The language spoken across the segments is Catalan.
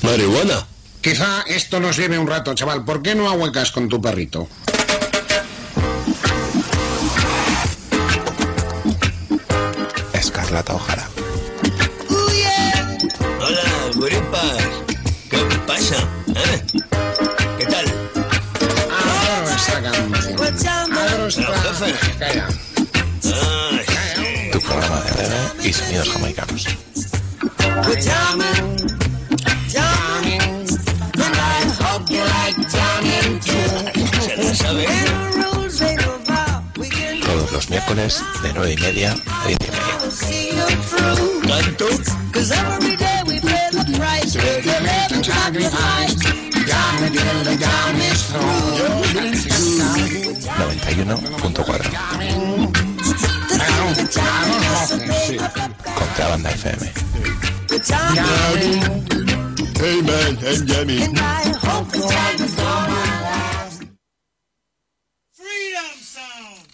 marihuana. Quizá esto nos lleve un rato, chaval. ¿Por qué no ahuecas con tu perrito? Escarlata O'Hara. Hola, guripas. ¿Qué pasa? ¿Qué tal? Adoro esta canción. Adoro esta... jefe. Calla. Tu programa de reggae y sonidos jamaicanos. ¿Se la sabe? Todos los miércoles de 9:30 a 10:30. ¿Canto? 91.4. Contrabanda FM. Hey man, I'm Jamie. Freedom Sound.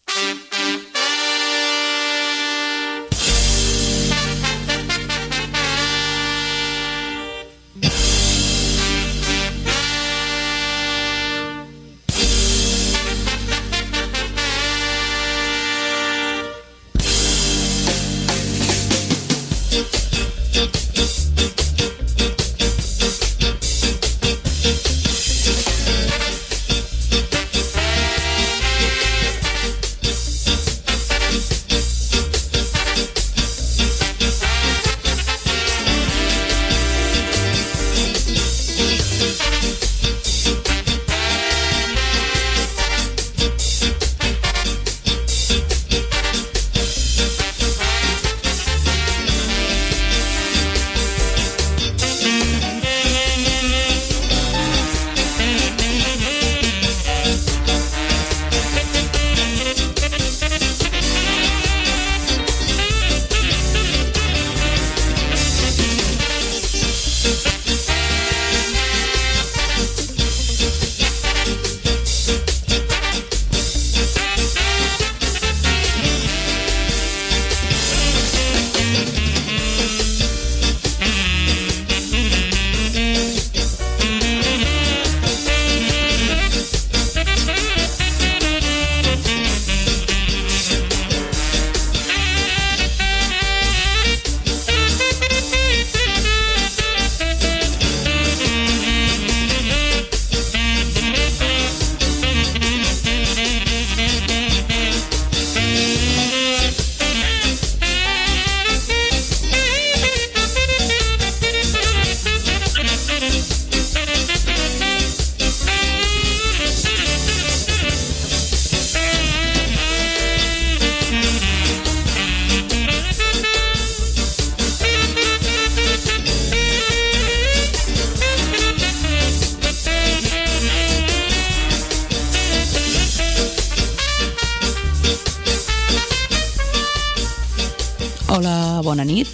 Hola, bona nit.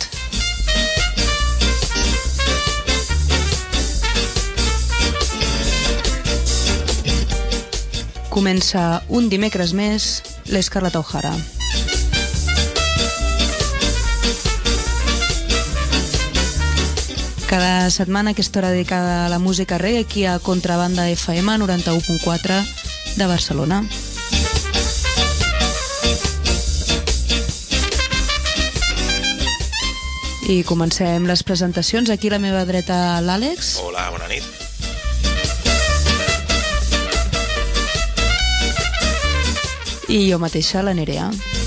Comença un dimecres més l'Escarlata O'Hara. Cada setmana aquesta hora dedicada a la música reggae aquí a Contrabanda FM 91.4 de Barcelona. I comencem les presentacions. Aquí a la meva dreta l'Àlex. Hola, bona nit. I jo mateixa, la Nerea.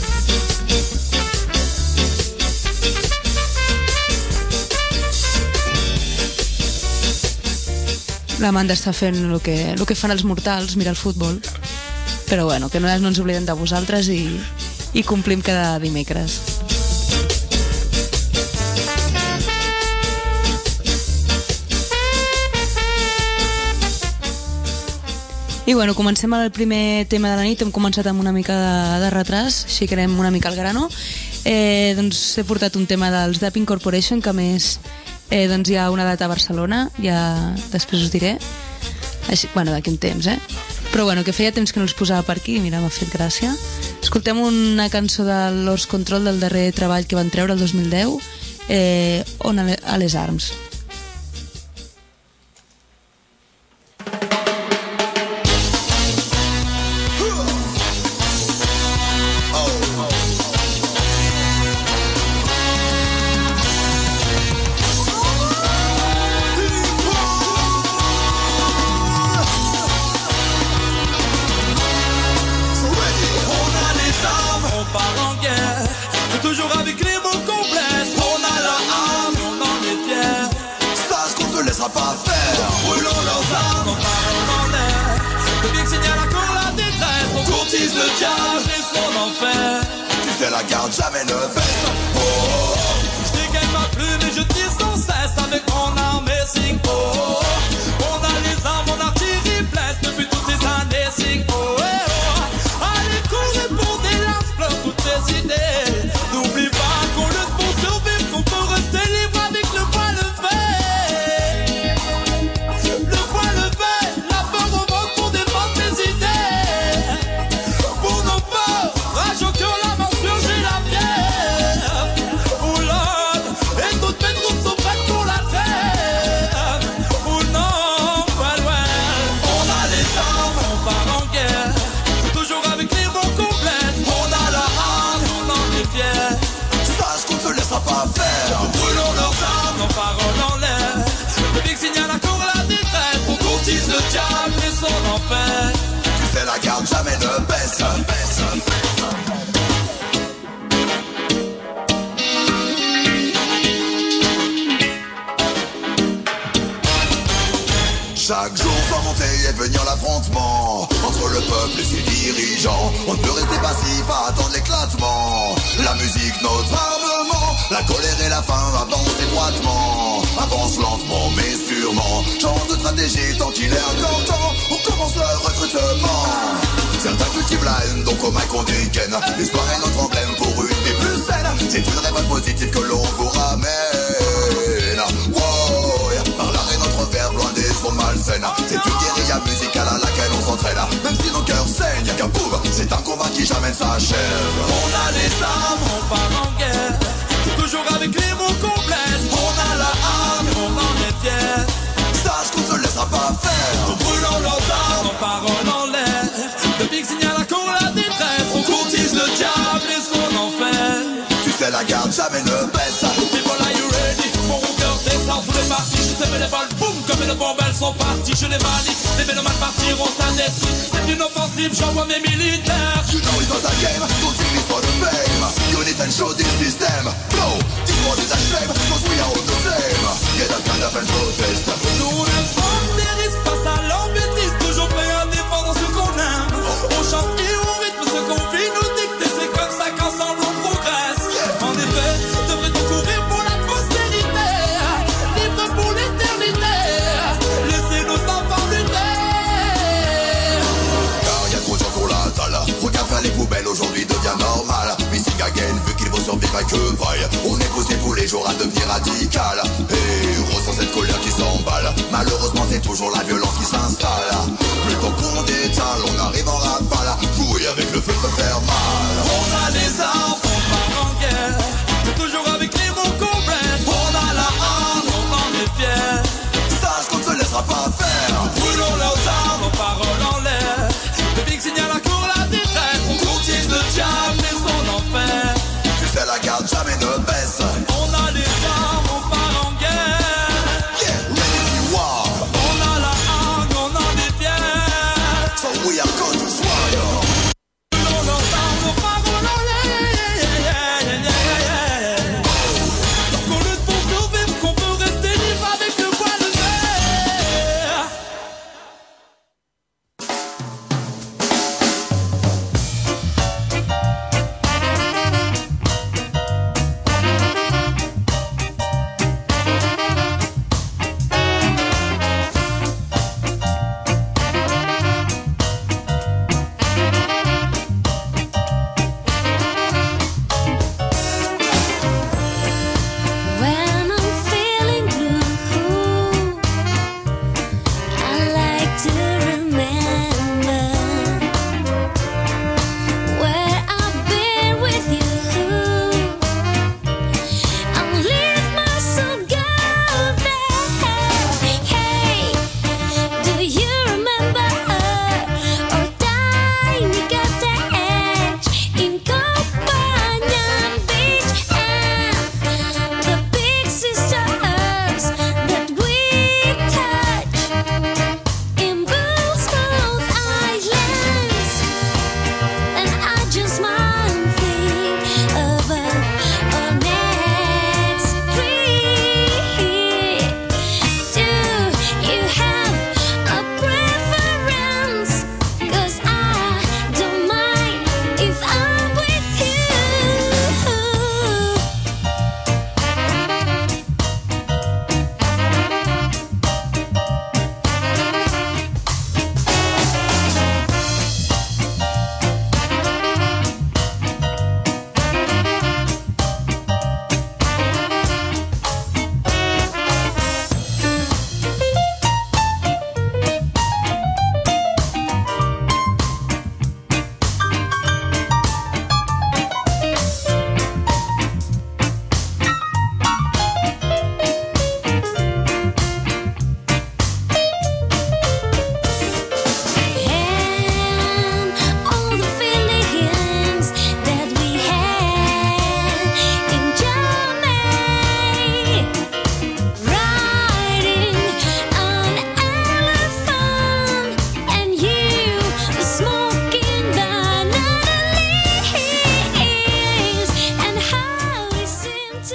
L'Amanda està fent el que fan els mortals, mirar el futbol. Però bueno, que no ens oblidem de vosaltres i complim cada dimecres. I bueno, comencem el primer tema de la nit. Hem començat amb una mica de retras, així que anem una mica al grano. Doncs he portat un tema dels Dapping Corporation, que a més doncs hi ha una data a Barcelona, ja després us diré. Així, bueno, d'aquí un temps, Però bueno, que feia temps que no els posava per aquí, mira, m'ha fet gràcia. Escoltem una cançó de Lost Control del darrer treball que van treure el 2010, On a les Arms. laissera pas faire. Brûlons leurs armes, en parole en l'air. Le big signal à court la détresse. On courtise le diable et son enfer. Tu fais la garde, jamais ne baisse. Oh, oh, oh. Je dégaine ma plume et je tire sans cesse avec mon arme et sing. Oh, oh, oh. On a les armes, mon artillerie blesse depuis toutes ces années. Sing. Oh, oh, oh. Allez, courez pour des lances, pleure toutes tes idées. N'oublie pas qu'on lutte pour survivre, qu'on peut rester libre avec le poil levé. Le poil levé, la peur au ventre pour défendre tes idées. Pour nos peurs, rage au cœur, la main sur j'ai la bière. Oh Lord, et toutes mes troupes sont prêtes pour la terre. Oh non, well, well. On a les armes, on part en guerre. C'est toujours avec les mots complexes. On a la hargne, on en est fiers. Sache qu'on ne te laissera pas faire. Brûlons leurs armes, nos paroles en l'air. Le big signal à court la détresse. On courtise le diable et son enfer. Tu fais la garde, jamais ne baisse. Chaque jour va monter et venir l'affrontement entre le peuple et ses dirigeants. On ne peut rester passif à attendre l'éclatement. La musique, notre armement. La colère et la faim avancent étroitement. Avance lentement mais sûrement. Change de stratégie tant qu'il est encore temps. On commence le recrutement. Certains cultivent la haine, donc au mic on dégaine. L'espoir est notre emblème pour une vie plus saine. C'est une révolte positive que l'on vous ramène. Wow, par l'art et notre verbe loin des ondes malsaines. C'est une guérilla musicale à laquelle on s'entraîne. Même si nos cœurs saignent, qu'un boum, c'est un combat qui jamais ne s'achève. On a les armes, on part en guerre. Toujours avec les mots complexes. On a la hargne, on en est fiers. Sache qu'on ne te laissera pas faire. Brûlons leurs armes, nos paroles en l'air. Le big signal à court la détresse. On courtise le diable et son enfer. Tu fais la garde, jamais ne baisse. People, are you ready? Mon cœur descend sous les parties. Je sais mais les balles, boum, comme les bombes elles sont parties. Je les manie, les vénomanes partiront sans détruire. C'est une offensive, j'envoie mes militaires. You know it's not a game, don't think it's for the fame. You need and show this system. Blow, this world is a shame, cause we are all the same. Get up, stand up and protest. Nous ne prenons des risques face à leur bêtise. Toujours prêts à défendre ce qu'on aime. On chante et on rythme ce qu'on vit nous dicte. Et c'est comme ça qu'ensemble on progresse. En effet, devrait-on courir pour la postérité, libre pour l'éternité. Laissez nos enfants lutter. Car y'a trop de gens qu'on la dalle. Regarde faire les poubelles aujourd'hui devient normal. Missing again, vu qu'il faut survivre avec eux vaille. On est poussé tous les jours à devenir radical. Et ressent cette colère qui s'emballe. Malheureusement c'est toujours la violence qui s'installe. Plutôt qu'on détale, on arrive en rafale. Fouille avec le feu peut faire mal. On a les armes, on part en guerre. C'est toujours avec les mots complexes. On a la hargne, on en est fiers. Sache qu'on ne se laissera pas faire. Brûlons leurs armes, nos paroles en l'air. Le big signal à court la détresse. On courtise le diable et son enfer. Tu fais la garde, jamais ne baisse. On a les armes, on part en guerre. Get ready, war. On a la hargne, on en est fiers. So we are going to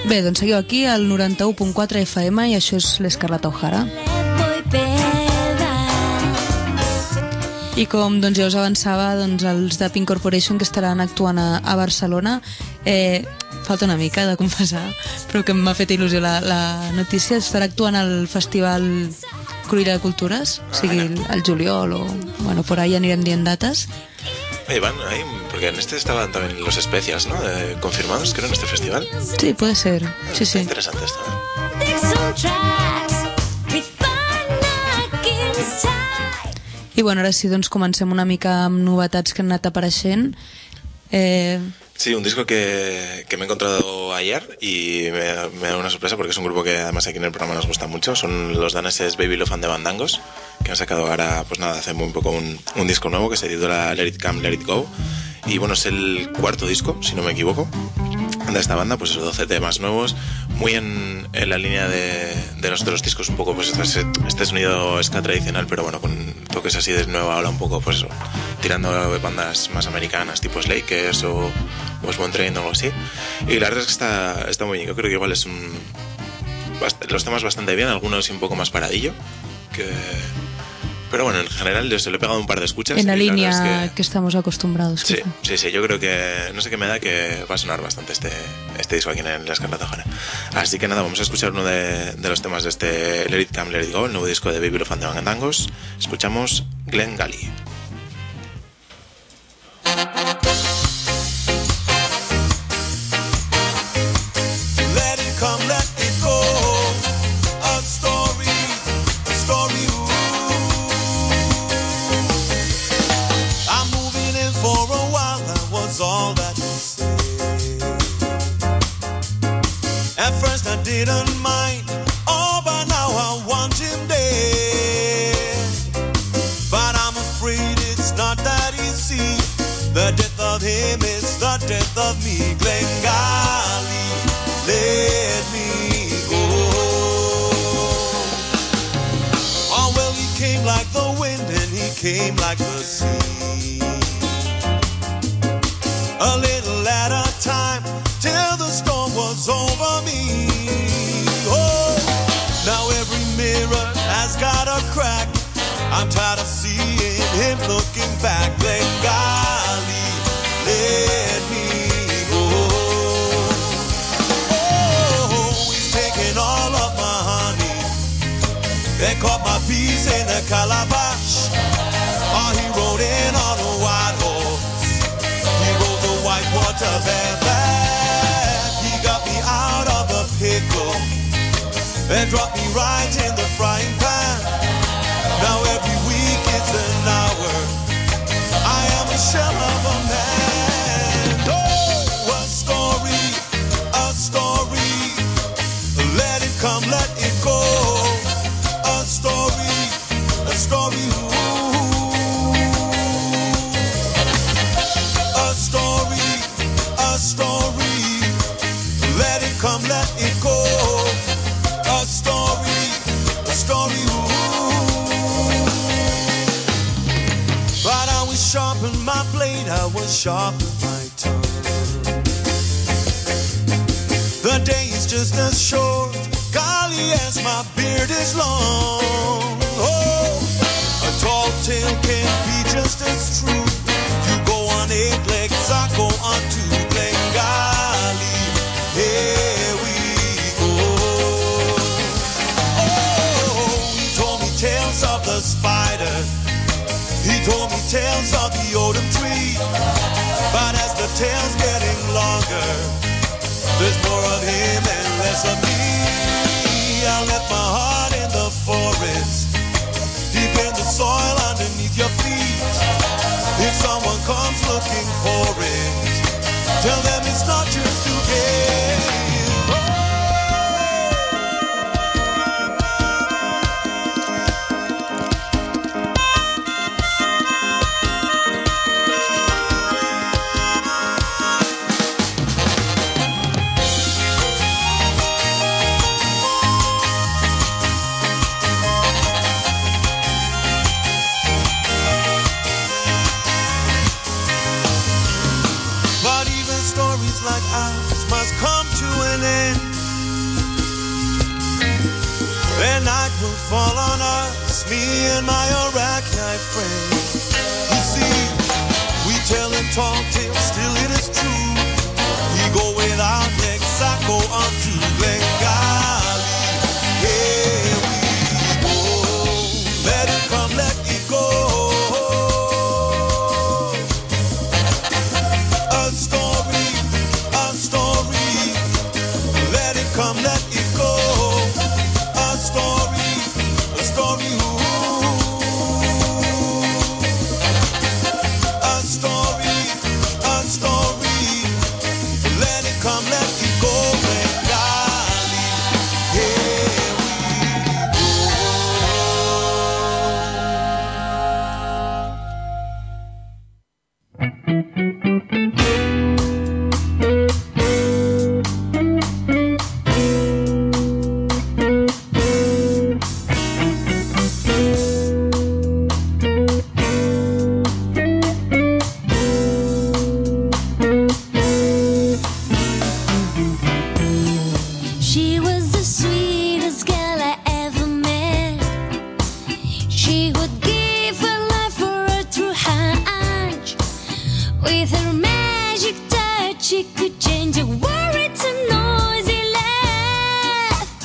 Bé, doncs seguiu aquí al 91.4 FM i això és l'Escarlata O'Hara. I com doncs, ja us avançava, doncs, els de Pink Corporation que estaran actuant a Barcelona, falta una mica de confessar, però que m'ha fet il·lusió la notícia, estarà actuant al Festival Cruïlla de Cultures, o sigui, al juliol o, bueno, por ahí anirem dient dates. Van ahí, porque en este estaban también los especias, ¿no? Confirmados, creo, en este festival. Sí, puede ser, sí, sí. Interesante esto. I bueno, ara sí, doncs comencem una mica amb novetats que han anat apareixent. Sí, un disco que me he encontrado ayer y me ha dado una sorpresa porque es un grupo que además aquí en el programa nos gusta mucho. Son los daneses Baby Love and the Bandangos, que han sacado ahora, pues nada, hace muy poco un disco nuevo que se titula Let It Come, Let It Go. Y bueno, es el cuarto disco, si no me equivoco, de esta banda, pues esos 12 temas nuevos, muy en la línea de los otros discos, un poco pues este sonido ska tradicional, pero bueno, con toques así de nueva ola, un poco pues eso, tirando de bandas más americanas, tipo Slakers o Swan Train o algo así. Y la verdad es que está muy bien, yo creo que igual es los temas bastante bien, algunos un poco más paradillo, pero bueno, en general yo se le he pegado un par de escuchas. En la línea que estamos acostumbrados. Sí, yo creo que, no sé qué me da, que va a sonar bastante este disco aquí en la Escarlata O'Hara. Así que nada, vamos a escuchar uno de los temas de este Let It Come, Let It Go, el nuevo disco de Baby Love and the Bandangos. Escuchamos Glen Gully. All that you say. At first I didn't mind, oh, but now I want him dead. But I'm afraid it's not that easy. The death of him is the death of me. Glen Gully, let me go. Oh, well, he came like the wind and he came like the sea. A little at a time, till the storm was over me. Oh, now every mirror has got a crack. I'm tired of seeing him looking back. Glen Gully, let me go. Oh, he's taking all of my honey. They caught my peas in a calabash. Oh, he rode in on a white horse. Water back, he got me out of the pickle and dropped me right in the frying pan. Now every week it's an hour, I am a shell of a man. Oh, a story, let it come, let it go. A story, ooh. Story, let it come, let it go. A story, ooh. But I was sharpen my blade, I was sharpen my tongue. The day is just as short, golly, as my beard is long. Oh, a tall tale can be just as true. You go on 8 legs, I go on 2. Glen Gully, here we go. Oh, he told me tales of the spider. He told me tales of the odom tree. But as the tale's getting longer, there's more of him and less of me. I left my heart in the forest, deep in the soil underneath your feet. If someone comes looking for it, tell them it's not yours to give. night will fall on us, me and my Arachne friend. You see, we tell and talk till still it is true. We go without Texaco unto Glengali. Here we go. Let it come, let it go. A story. Let it come, let it go. A story. Ooh. A story. Let it come, let it go. Bengali. Here She was the sweetest girl I ever met. She would give her life for a true hunch. With her magic touch, she could change a worried to noisy laugh.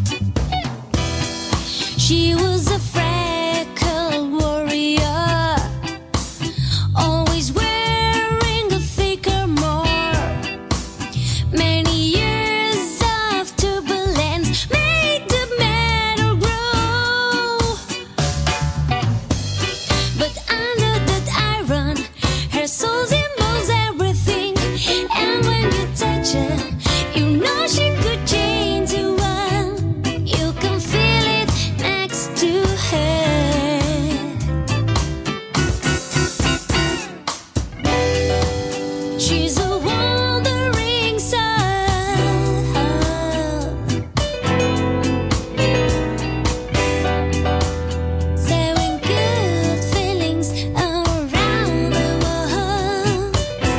She was a freckled warrior, always wearing a thicker more. Many years of turbulence made the metal grow. But under that iron, her soul symbols everything. And when you touch her, you know she could change the world. You can feel it next to her. She's a wandering soul, sowing good feelings around the world.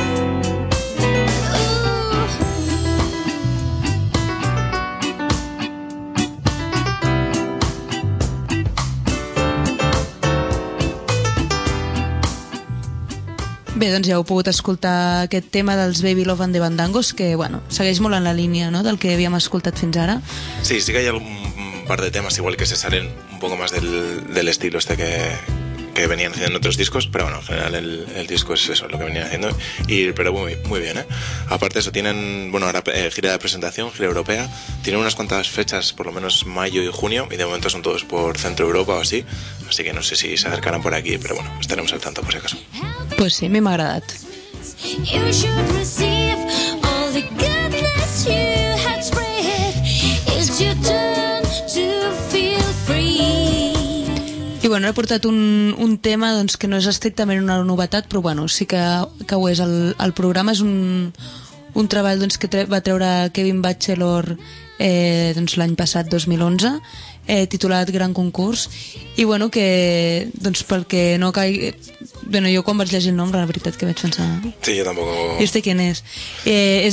Bé, doncs ja heu pogut escoltar aquest tema dels Baby Love and the Bandangos, que, bueno, segueix molt en la línia, ¿no?, del que havíem escoltat fins ara. Sí, sí que hay un par de temas igual que se salen un poco más del estilo este que venían haciendo en otros discos, pero bueno, en general el disco es eso, lo que venían haciendo, pero muy bien, ¿eh? Aparte de eso, tienen, bueno, ahora gira de presentación, gira europea, tienen unas cuantas fechas, por lo menos mayo y junio, y de momento son todos por Centro Europa o así que no sé si se acercarán por aquí, pero bueno, estaremos al tanto por si acaso. Pues sí, a mi m'ha agradat. You should receive all the goodness you had spread. It's your turn to feel free. I bueno, he portat un tema doncs, que no és estrictament una novetat, però bueno, sí que ho és. El programa és un treball doncs, que va treure Kevin Bachelor doncs, l'any passat, 2011, titulat Gran Concurs, i bueno, que doncs, perquè no caigui... Bueno, jo quan vaig llegir el nom, la veritat que vaig pensar... Sí, jo tampoc... I este quién és? És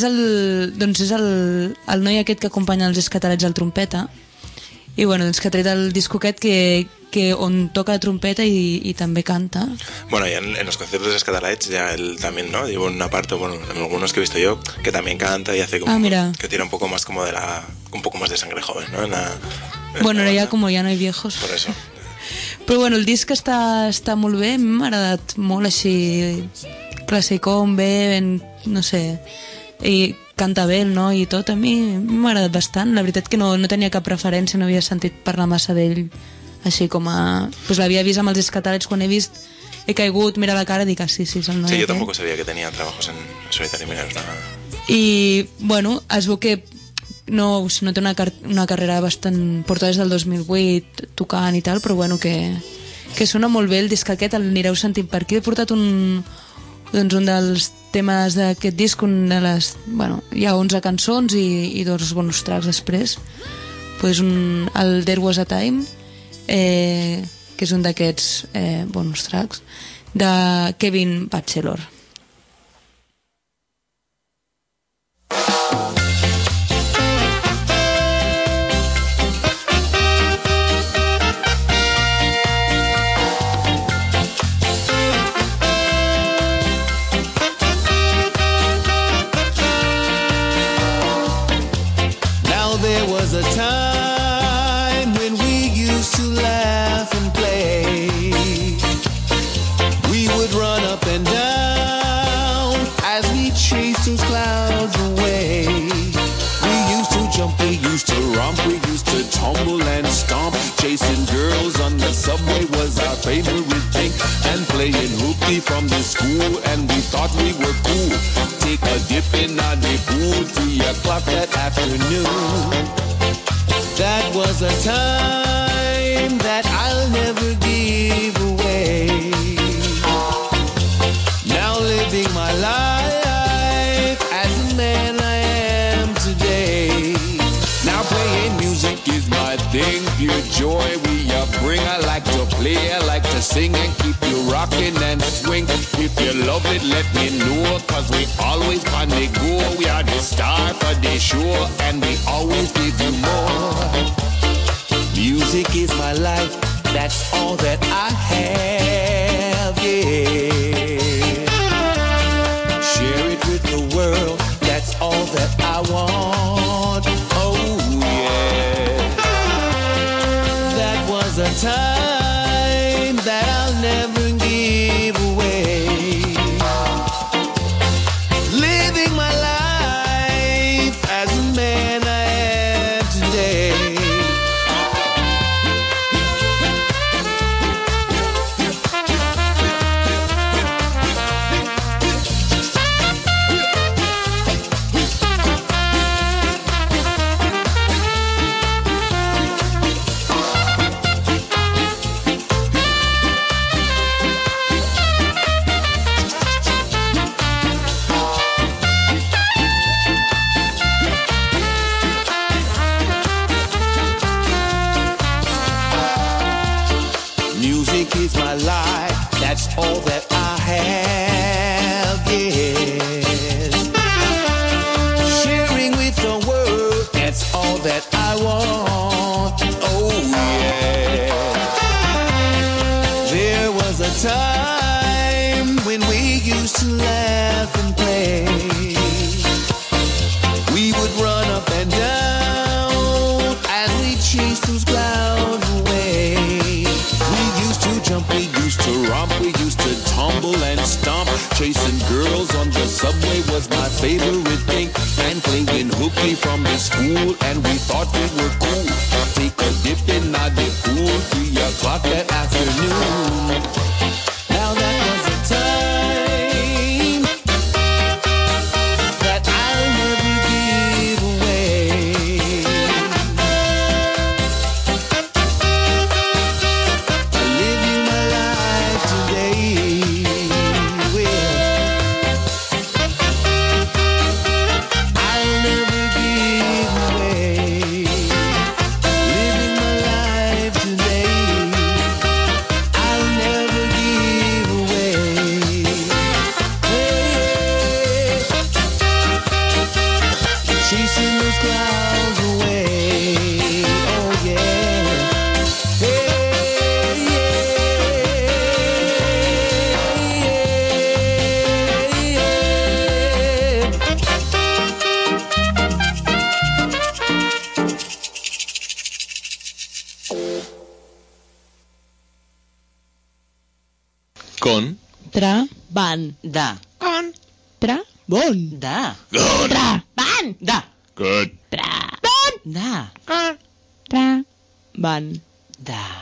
el noi aquest que acompanya els escatalets al trompeta, i bueno, doncs que ha tret el disco aquest que on toca la trompeta y también canta. Bueno, ya en los conciertos de Scatalites ya él también, ¿no? Llevo una parte, bueno, en algunos que he visto yo, que también canta y hace como que tira un poco más como un poco más de sangre joven, ¿no? Bueno, ahora ya como ya no hay viejos. Por eso. Però bueno, el disc està molt bé, m'ha agradat molt així classicón, bé, no sé, i canta bé el noi i tot, a mi m'ha agradat bastant. La veritat que no tenia cap preferència, no havia sentit parlar massa d'ell, així com a... Pues l'havia vist amb els escatalets, quan he vist, he caigut, mira la cara, dic, sí, és el noi. Sí, yo tampoco sabía que tenía trabajos en solitario, mira, nada. I, bueno, es veu que no té una carrera bastant... Porta des del 2008 tocant i tal, però bueno, que sona molt bé el disc aquest, l'anireu sentint per aquí. He portat un dels temes d'aquest disc, bueno, hi ha 11 cançons i 2 bonus tracks després. Pues el There Was a Time, que és un d'aquests bonus tracks, de Kevin Bachelor. stomp. Chasing girls on the subway was our favorite thing. And playing hooky from the school, and we thought we were cool. Take a dip in the pool, 3 o'clock that afternoon. That was a time that I'll never give away. Now living my life as a man I am today. Now playing music is my thing, pure joy we bring. I like to play, I like to sing and keep you rocking and swing. If you love it, let me know, cause we always on the go. We are the star for the show, and we always give you more. Music is my life, that's all that I have, yeah. Share it with the world, that's all that I want, oh yeah. That was a time that I'll never give away. Living my life as a man I am today. Music is my life, that's all that I have, yes. Sharing with the world, that's all that I want, oh yeah. There was a time when we used to laugh and play. We would run up and down as we chased those clouds away. We used to jump, we used to romp, we used to tumble and stomp. Chasing girls on the subway was my favorite thing. And playing hooky from the school, and we thought we were cool. Take a dip in the pool, 3 o'clock that afternoon. Now that was a time that I'll never give away. I'm living my life today. Well, I'll never give away. Living my life today. I'll never give away. Hey, chasing those clouds away. Oh yeah. Hey, Con Tra, van, Da. con, tra, bon, Da. tra, van, Da. Good. tra, bon, Da. con, tra, van. Da.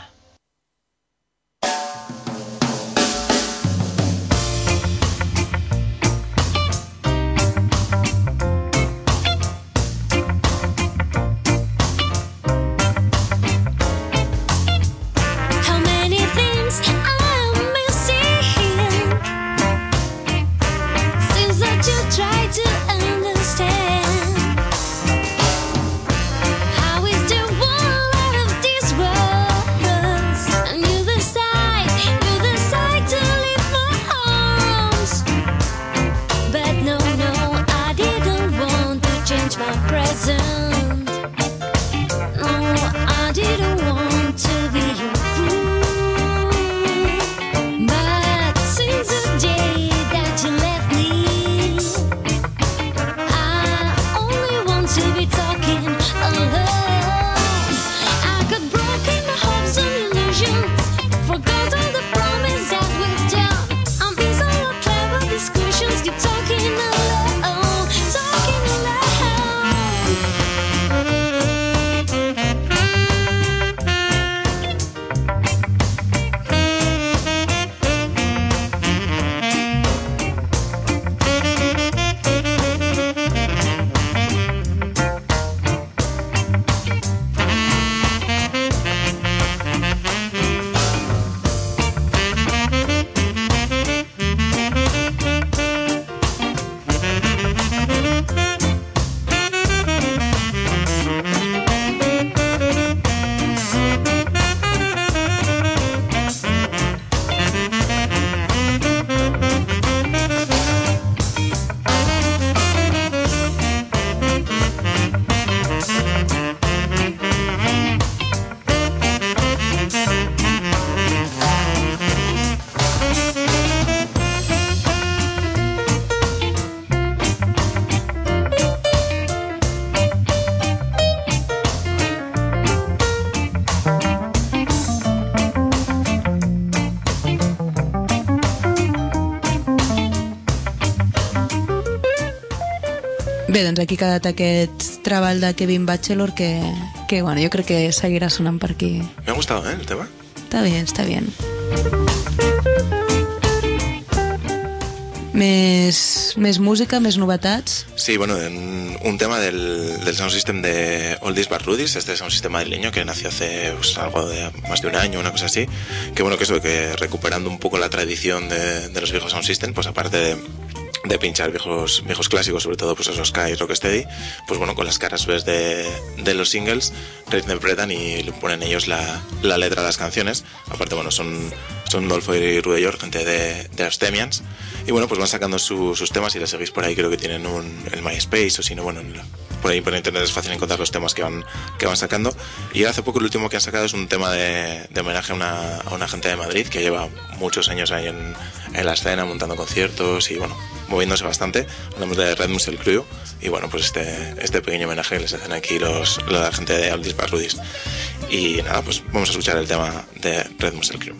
How many things I'm missing? Seems that you try to understand. How is there one out of this world? Bé, doncs aquí ha quedat aquest treball de Kevin Bachelor que bueno, jo crec que seguirà sonant per aquí. Me ha gustado, el tema. Está bien, está bien. Més música, més novetats. Sí, bueno, un tema del sound system de Oldies but Rudies, este sound system madrileño que nació hace pues, algo de más de un año, una cosa así, que bueno, que eso, que recuperando un poco la tradición de los viejos sound system, pues aparte de pinchar viejos clásicos, sobre todo pues esos Sky, Rocksteady, pues bueno, con las caras ves de los singles, reinterpretan y le ponen ellos la letra a las canciones. Aparte, bueno, son Dolfo y Rudellor, gente de Abstemians, y bueno, pues van sacando sus temas y les seguís por ahí, creo que tienen el MySpace, o si no, bueno, por ahí por internet es fácil encontrar los temas que van sacando. Y hace poco el último que han sacado es un tema de homenaje a una gente de Madrid que lleva muchos años ahí en la escena, montando conciertos y bueno, moviéndose bastante. Hablamos de Red Muscle Crew y bueno, pues este pequeño homenaje que les hacen aquí la gente de Oldies but Rudies. Y nada, pues vamos a escuchar el tema de Red Muscle Crew.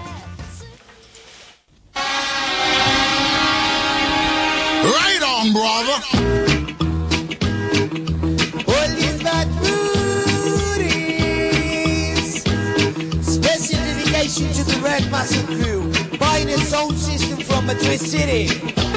Right on, brother. Oldies but Rudies. Special dedication to the Red Muscle Crew. Buying a sound system from Madrid City.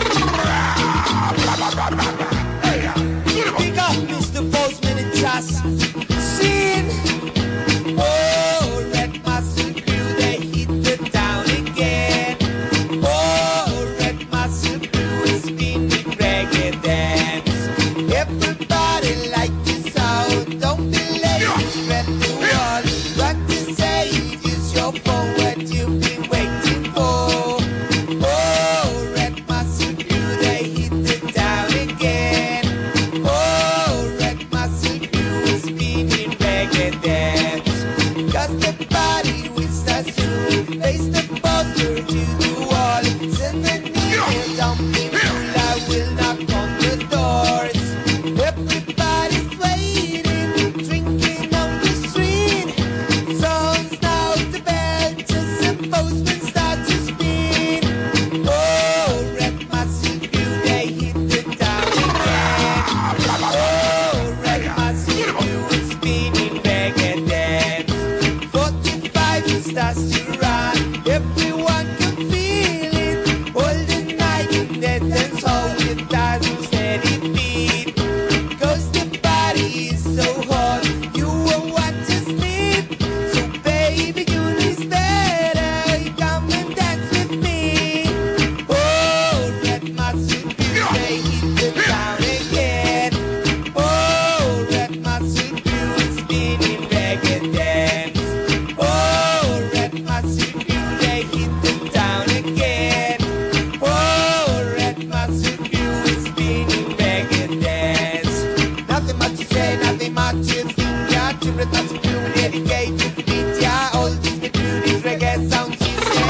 Pick up Mr. Postman and Just Sin. Oh, Red Muscle Crew, they hit the town again. Oh, Red Muscle Crew is spinning reggae dance. Everybody like this sound. Don't be late, spread the word. Rock the stage, use your phone. What you've been waiting for. Oh, Red Muscle Crew, they hit the town again. Oh, Red Muscle Crew is spinning reggae dance. Cause the party will start soon. Face the poster to the wall. Send an email, don't be fool, I will knock on the doors. Everybody's waiting, drinking on the street. Songs now the bell, just the postman start to spin. Oh, Red Muscle Crew, they hit the town again. Oh, Red Muscle Crew is spinning reggae dance. 45 starts to run, everyone can feel it. All the night in the dance hall with dazzle steady beat. Cause the party is so hot, you won't want to sleep. So baby, you know better, come and dance with me. Oh, Red Muscle Crew, they hit the town again. Oh, Red Muscle Crew is spinning reggae dance. Oh, Red Muscle Crew, they hit the town again. Oh, Red Muscle Crew is spinning reggae dance. Nothing much to say, nothing much to think, yeah. To Red Muscle Crew, we dedicate to the beat, yeah. All this we do, this reggae sound system.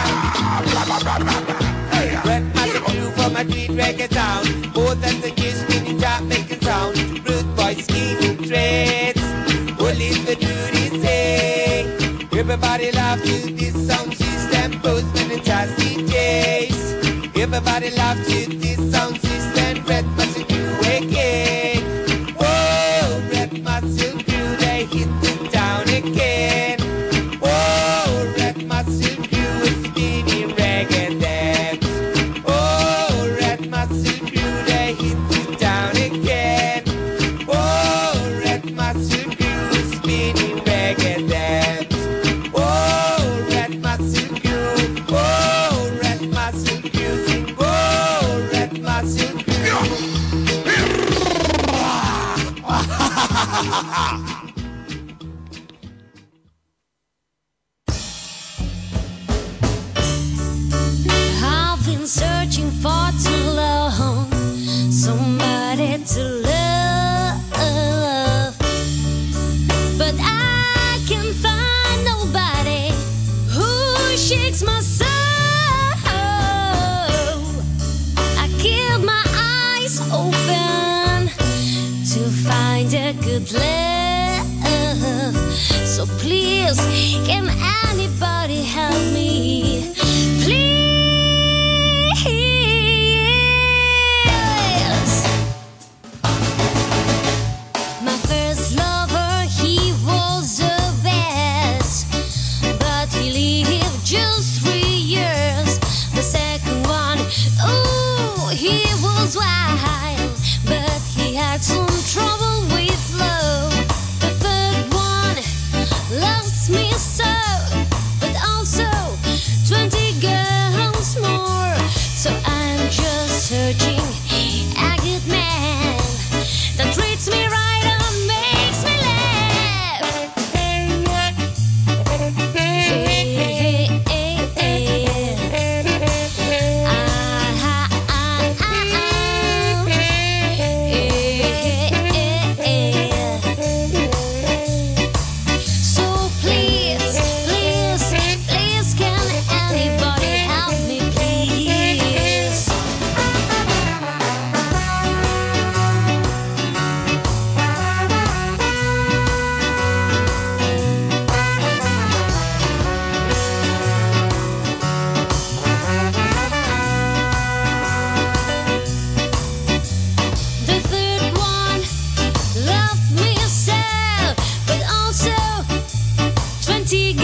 Red Muscle Crew from Madrid reggae town. Both at the gear spinning, job making sound. Rude boys, scheming trades. All is the duty say. Everybody love to this sound system. Postman and jazz DJs. Everybody love to this sound system. Red Muscle Crew again. Oh, Red Muscle Crew, they hit the town again. Oh, Red Muscle Crew is spinning reggae dance. Oh, Red Muscle Crew, they hit the town again. Oh, Red Muscle Crew is spinning reggae dance. Oh, Red Muscle Crew, oh, Red Muscle Crew, sing, oh, Red Muscle Crew. I've been searching for too long, somebody to love, but I can find nobody who shakes my soul. I keep my eyes open to find a good love. So please, can anybody help me? Please.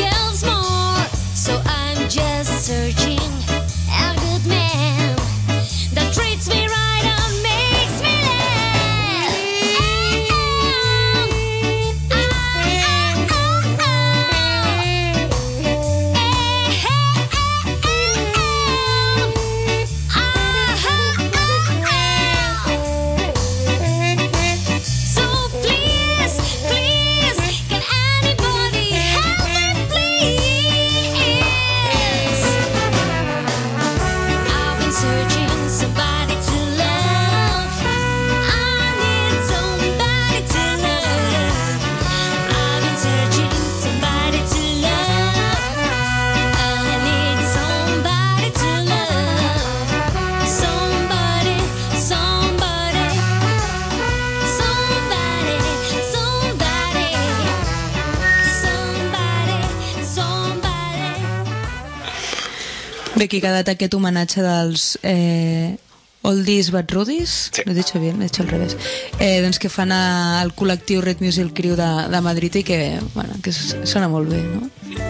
girls more. So I'm just searching a good man that treats me right and makes me laugh. So please, please, can anybody help me, please? I've been searching somebody to love. I need somebody to love. I've been searching somebody to love. I need somebody to love. Somebody, somebody, somebody, somebody, somebody, somebody. Bé, aquí ha quedat aquest homenatge dels Oldies but Rudies, Sí. lo he dicho bien, he hecho al revés, doncs que fan al col·lectiu Red Music Crew de Madrid i que, bueno, que sona molt bé, no?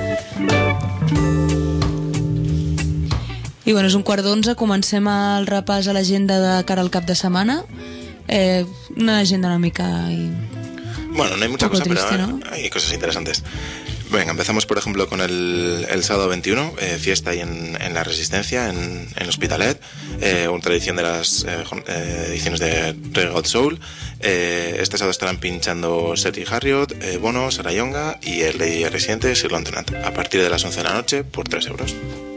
I bueno, és 11:15, comencem el repàs a l'agenda de cara al cap de setmana. Una agenda una mica... Bueno, no hay mucha Poco cosa, triste, pero ¿no? hay cosas interesantes. Venga, empezamos por ejemplo con el sábado 21, fiesta ahí en La Resistencia, en Hospitalet, una tradición de las ediciones de Reggae God Soul. Este sábado estarán pinchando Sergi Harriot, Bono, Sarayonga y el Lady residente Sir Lontenat, a partir de las 11 de la noche por 3 euros.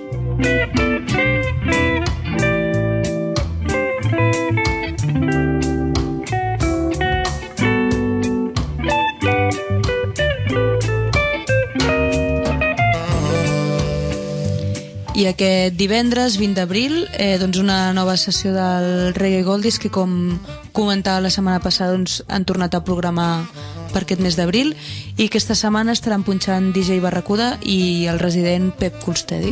I aquest divendres, 20 d'abril, doncs una nova sessió del Reggae Goldies que, com comentava la setmana passada, doncs han tornat a programar per aquest mes d'abril i aquesta setmana estaran punxant DJ Barracuda i el resident Pep Coolsteady.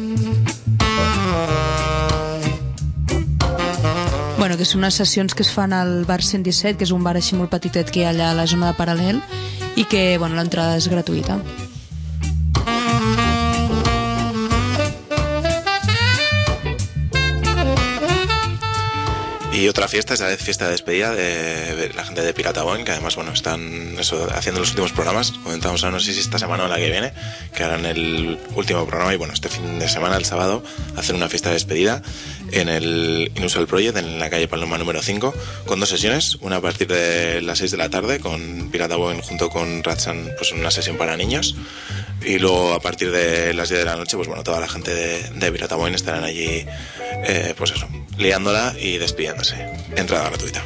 Bueno, que són unes sessions que es fan al bar 117, que és un bar així molt petitet que hi ha allà a la zona de Paral·lel i que, bueno, l'entrada és gratuïta. Y otra fiesta es la fiesta de despedida de la gente de Pirata Boy, que además, bueno, están haciendo los últimos programas. Comentábamos, no sé si esta semana o la que viene, que harán el último programa. Y bueno, este fin de semana, el sábado, hacen una fiesta de despedida en el Inusual Project, en la calle Paloma número 5, con 2 sesiones. Una a partir de las 6 de la tarde, con Pirata Boy junto con Ratsan, pues una sesión para niños. Y luego a partir de las 10 de la noche, pues bueno, toda la gente de Pirata Boy estarán allí, pues eso, liándola y despidiéndose. Entrada gratuita.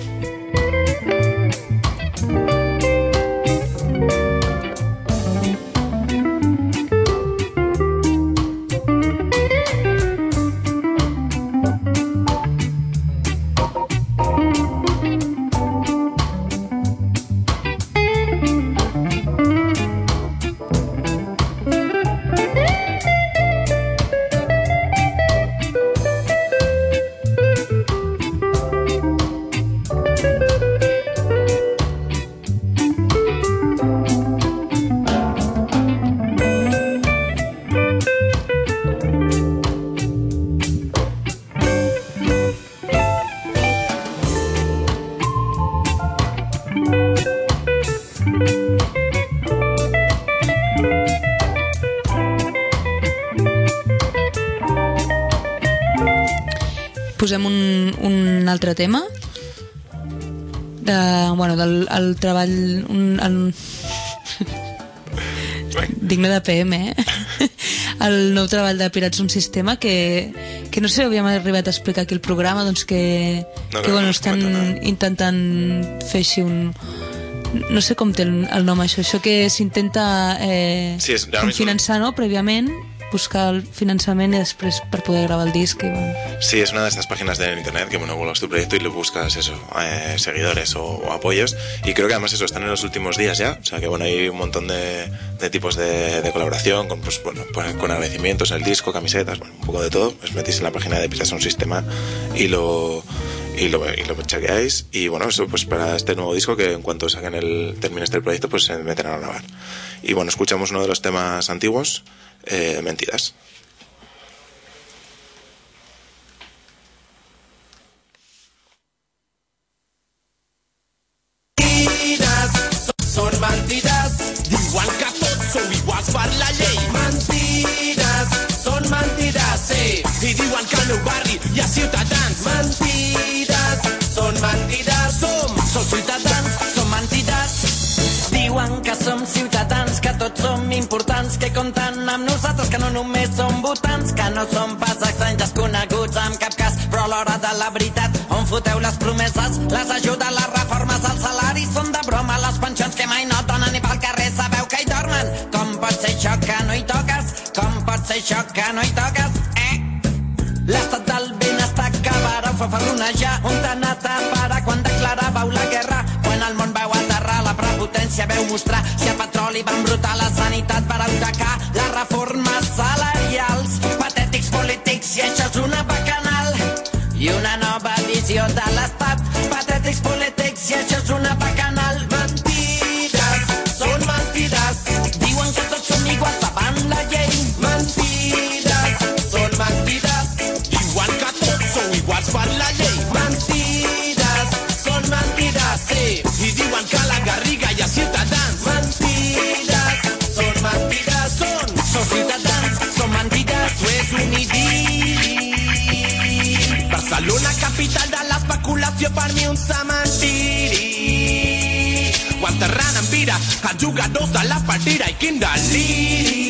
Posem un altre tema del treball digne de PM, el nou treball de Pirats un Sistema que no sé si havíem arribat a explicar aquí el programa, doncs que bueno, estan intentant fer així un... No sé com té el nom això que s'intenta finançar, no?, prèviament, buscar el finançament y després per poder grabar el disc. Bueno. Sí, es una de estas páginas de internet que, bueno, vuelvas tu proyecto y le buscas eso, seguidores o apoyos, y creo que además eso, están en los últimos días ya, o sea que bueno, hay un montón de tipos de colaboración, con, pues, bueno, con agradecimientos en el disco, camisetas, bueno, un poco de todo. Os metéis en la página de Pirats un Sistema y lo y lo chequeáis. Y bueno, eso pues para este nuevo disco, que en cuanto termine este proyecto, pues se meterán a grabar. Y bueno, escuchamos uno de los temas antiguos, Mentiras. Són mentides, diuen que tots sou iguals per la llei. Mentides, són mentides, sí. I diuen que al meu barri hi ha ciutadans. Mentides, són mentides, som ciutadans, som mentides. Diuen que som ciutadans, que tots som importants, que compten amb nosaltres, que no només som votants, que no som pas estranys desconeguts en cap cas, però a l'hora de la veritat, on foteu les promeses, les ajudes, les reformes, els salaris són de broma, les pensions que mai no donen ni pel carrer sabeu que hi dormen. Com pot ser això que no hi toques? Com pot ser això que no hi toques? L'estat del benestar que vareu fer ferronejar, on t'ha anat a parar quan declaràveu la guerra? Quan el món veu aterrar, la prepotència veu mostrar, si el petroli va embrutar la sanitat per atacar les reformes salarials, patètics polítics, i això és una bacanal i una nova visió de l'estat. Patètics polítics, i això és una bacanal. Mentides, són mentides, diuen que tots som iguals davant la llei. Mentides, són mentides, diuen que tots sou iguals per la llei. Mentides, són mentides, sí, i diuen que a la Garriga hi ha ciutadans. Mentides, són mentides, són ciutadans, són mentides, o és un idil. Barcelona, capital de l'especulació, per mi un cementiri. Ho enterrant en vida els jugadors de la partida, i quin deliri.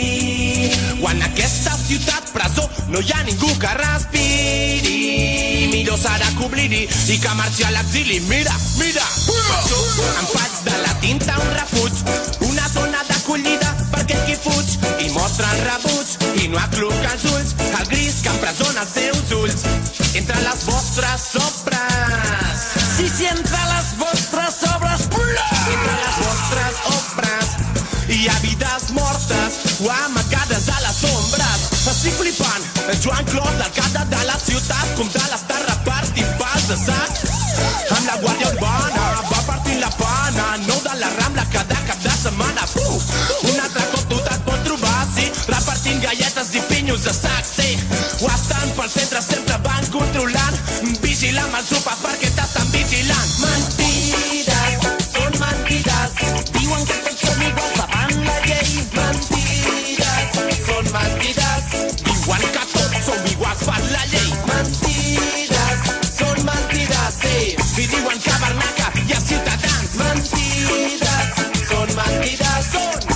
O en aquesta ciutat presó no hi ha ningú que respiri. Millor serà que oblidi i que marxi a l'exili. Mira, mira, això em faig de la tinta un refuig, una zona d'acollida per aquell qui fuig i mostra el rebuig i no acluca els ulls, el gris que empresona els seus ulls entre les vostres obres. Sí, sí, entre les vostres obres, entre les vostres obres hi ha vides mortes o amagades a les ombres. Estic flipant, el Joan Clos, l'alcalde de la ciutat, com de l'està repartint pals de sac. Amb la Guàrdia Urbana va partint la pana, nou de la Rambla cada cap de setmana. Un altre cop tu te't pots trobar, sí, repartint galletes i pinyos de sac, sí. O estan pel centre, sempre van controlant, vigilant els sopars perquè t'estan vigilant. Mentides, són mentides, diuen que tots som iguals davant la llei. Mentides, són mentides, diuen que tots som iguals per la llei. Mentides, són mentides, sí, i diuen que a Barnaca hi ha ciutadans. Mentides, són mentides, són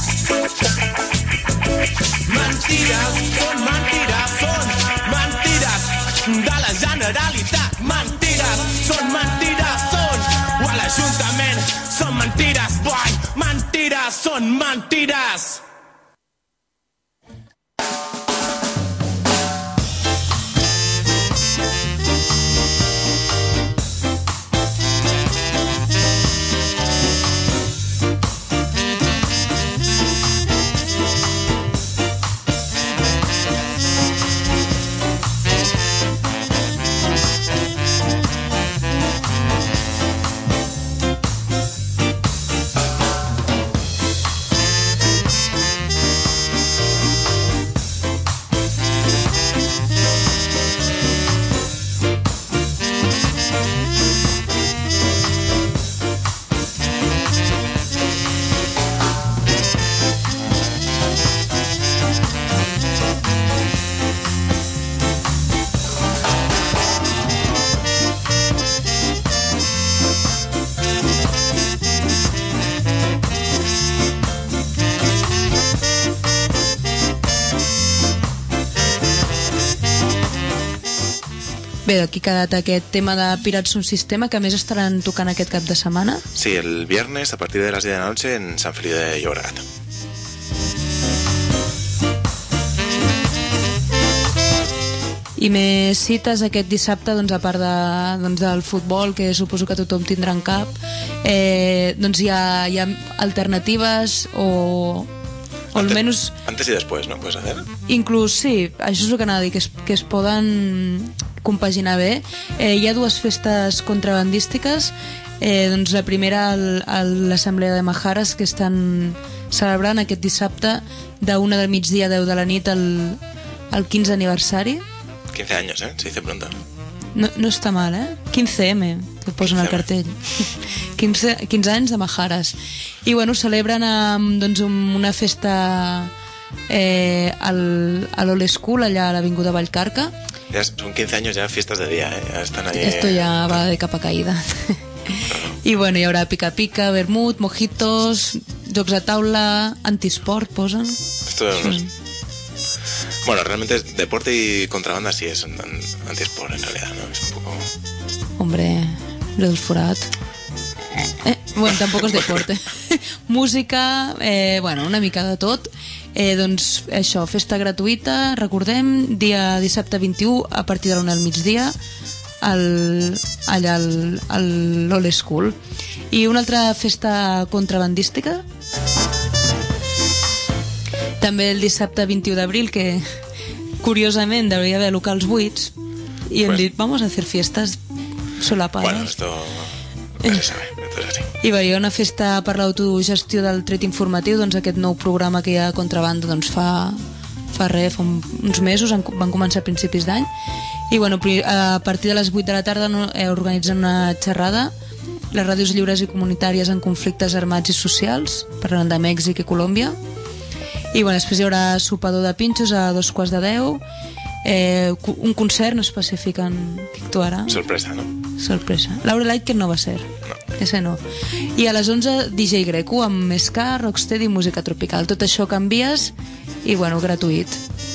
mentides, són mentides, són mentides de la Generalitat. Mentides, són mentides, són o a l'Ajuntament, són mentides, boy, mentides, són mentides. Bé, d'aquí ha quedat aquest tema de Pirats un Sistema, que a més estaran tocant aquest cap de setmana. Sí, el viernes a partir de las 10 de la noche en Sant Feliu de Llobregat. I més cites aquest dissabte, doncs, a part del futbol, que suposo que tothom tindrà en cap, doncs hi ha alternatives o almenys... Antes y después, ¿no? ¿Puedes hacer? Inclús, sí, això és el que anava a dir, que es poden... compaginar bé. Hi ha dues festes contrabandístiques. Doncs la primera a l'Assemblea de Majares, que estan celebrant aquest dissabte de 1 del migdia a 10 de la nit el 15 aniversari. 15 años, se dice pronto. No està mal, 15M, que posen al cartell. 15 anys de Majares. I bueno, celebren doncs, una festa a l'Old School, allà a l'Avinguda Vallcarca. Ya son 15 años ya fiestas de día, ya están ahí. Esto ya va de capa caída. I bueno, hi haurà pica-pica, vermut, mojitos, jocs de taula, antisport, posen. Esto es... Bueno, realmente es deporte y contrabanda sí es antisport en realidad, ¿no? Es un poco... Hombre, lo del forat. Bueno, tampoc és deporte. Música, bueno, una mica de tot. Doncs això, festa gratuïta, recordem, dia dissabte 21 a partir de l'1 del migdia allà a l'Old School. I una altra festa contrabandística també el dissabte 21 d'abril, que curiosament hauria d'haver locals buits i hem dit, vamos a hacer fiestas solapadas. Bueno, esto se sabe, esto es así. I hi ha una festa per l'autogestió del tret informatiu, doncs aquest nou programa que hi ha a Contrabanda doncs fa uns mesos, van començar a principis d'any. I bueno, a partir de les 8 de la tarda organitzen una xerrada, les ràdios lliures i comunitàries en conflictes armats i socials, parlant de Mèxic i Colòmbia. I bueno, després hi haurà sopador de pinxos a 2:15, un concert, no especifiquen qui actuarà. Sorpresa, ¿no? Sorpresa. Laura Light, que no va ser. No. Ese no. I a les 11 DJ Greco amb ska, rocksteady i música tropical. Tot això canvies i bueno, gratuït.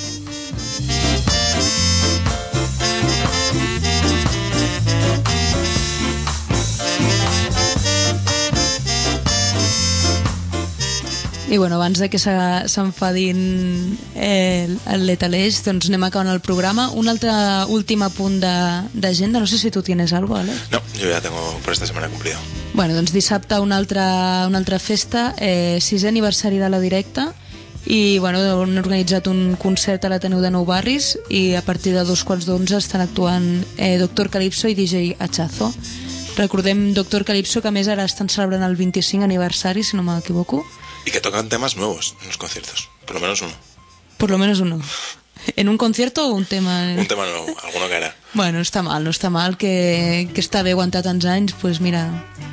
I bueno, abans de que s'enfadin el Letaleix, doncs anem acabant el programa. Un altre últim apunt d'agenda, no sé si tu tienes algo, Alex. No, yo ya tengo por esta semana cumplido. Bueno, doncs dissabte una altra festa, 6è aniversari de la Directa, i bueno, han organitzat un concert a l'Ateneu de Nou Barris i a partir de 11:15 estan actuant Doctor Calypso i DJ Hachazo. Recordem Doctor Calypso, que a més ara estan celebrant el 25 aniversari, si no m'equivoco. Y que tocan temas nuevos en los conciertos, por lo menos uno. Por lo menos uno. ¿En un concierto o un tema? Un tema nuevo, alguno que hará. Bueno, no està mal, que està bé aguantar tants anys, pues mira.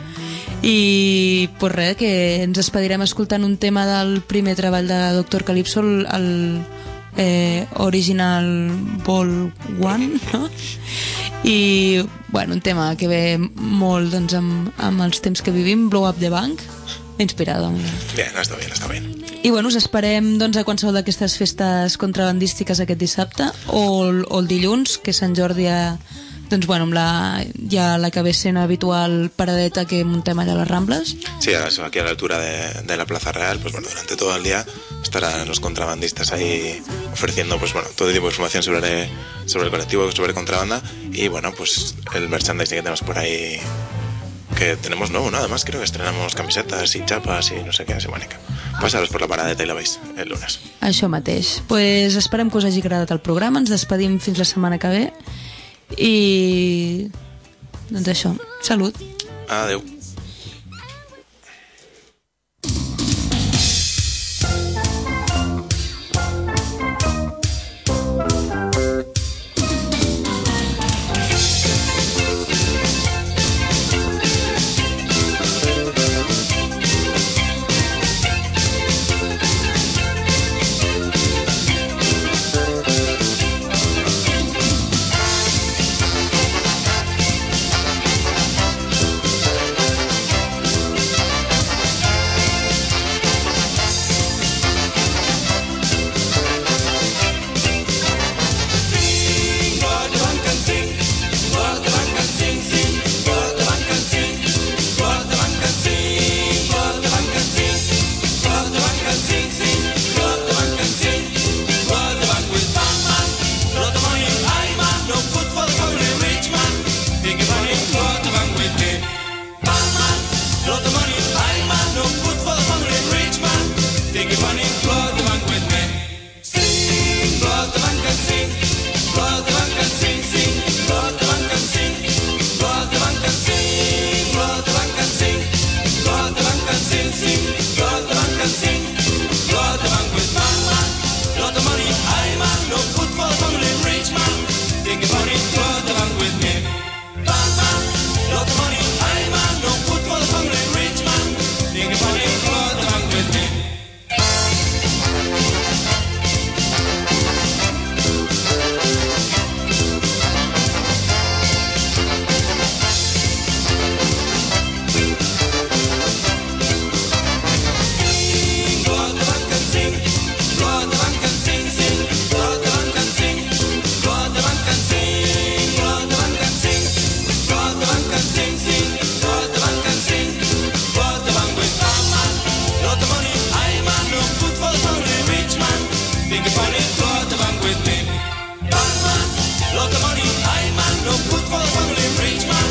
I pues res, que ens despedirem escoltant un tema del primer treball de Doctor Calypso, el Original Vol 1, no? I bueno, un tema que ve molt doncs, amb els temps que vivim, Blow Up the Bank, inspirado. Bien, està bien. I bueno, us esperem doncs, a qualsevol d'aquestes festes contrabandístiques aquest dissabte o el dilluns, que Sant Jordi doncs, bueno, amb la que ve sent habitual paradeta que muntem allà a les Rambles. Sí, aquí a la altura de la Plaza Real, pues bueno, durante todo el día estarán los contrabandistas ahí ofreciendo pues bueno, todo tipo de información sobre el colectivo, sobre contrabanda y bueno, pues el merchandising que tenemos por ahí, que tenemos nuevo, ¿no? Además creo que estrenamos camisetas y chapas y no sé qué, así bonica. Passaros per la paradeta i la veus el lunes. Això mateix. Pues esperem que us hagi agradat el programa, ens despedim fins la setmana que ve i doncs això, salut. Adeu. think it's funny, throw out the bank with me. Bad man, lot of money, high man, no good for the family, rich man.